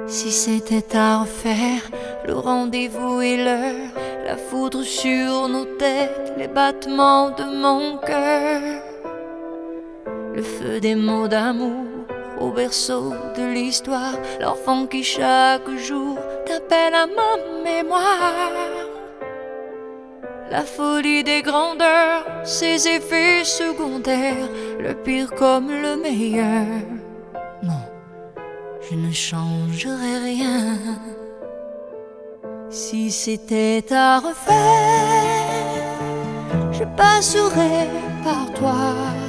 Si c'était à refaire, le rendez-vous et l'heure, la foudre sur nos têtes, les battements de mon cœur, le feu des mots d'amour au berceau de l'histoire, l'enfant qui chaque jour t'appelle à ma mémoire. La folie des grandeurs, ses effets secondaires, le pire comme le meilleur. Non, je ne changerai rien. Si c'était à refaire, je passerais par toi.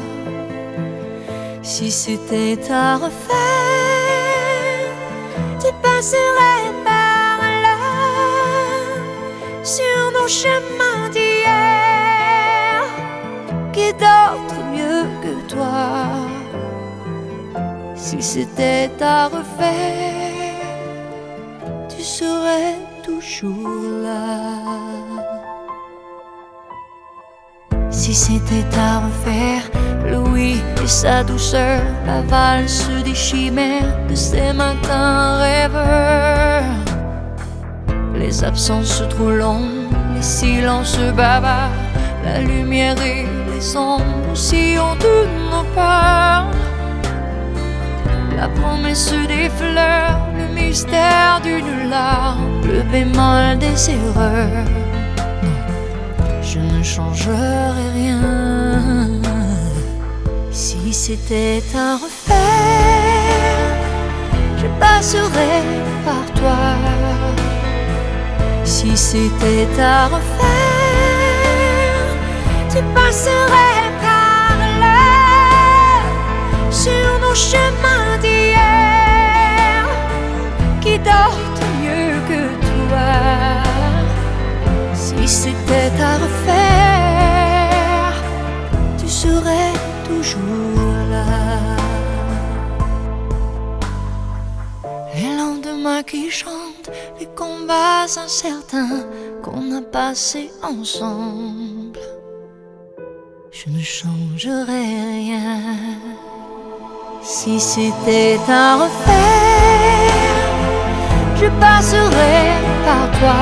Si c'était à refaire, tu passerais par là, sur nos chemins d'hier. Qui d'autre mieux que toi? Si c'était à refaire, tu serais toujours là. Si c'était à refaire, le oui et sa douceur, la valse des chimères de ces matins rêveurs, les absences trop longues, les silences bavards, la lumière et les ombres sillons de nos peurs, la promesse des fleurs, le mystère d'une larme, le bémol des erreurs. Je ne changerai rien. Si c'était à refaire, je passerais par toi. Si c'était à refaire, tu passerais par là, sur nos chemins d'hier. Qui d'autre mieux que toi? Si c'était à refaire, tu serais toujours là. Les lendemains qui chantent, les combats incertains qu'on a passés ensemble. Je ne changerai rien. Si c'était à refaire, je passerais par toi.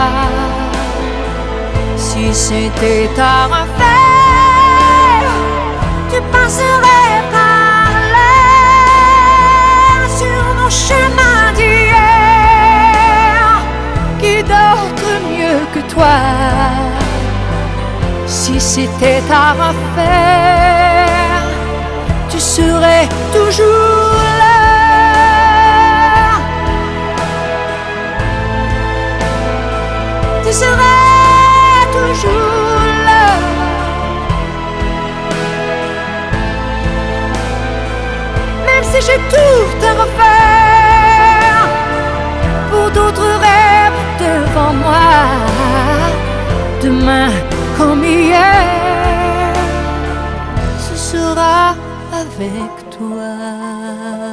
Si c'était à refaire, tu passerais par là, sur nos chemins d'hier. Qui d'autre mieux que toi? Si c'était à refaire, tu serais toujours là. Tu serais toujours là. Même si j'ai tout à refaire, pour d'autres rêves devant moi, demain comme hier, ce sera avec toi.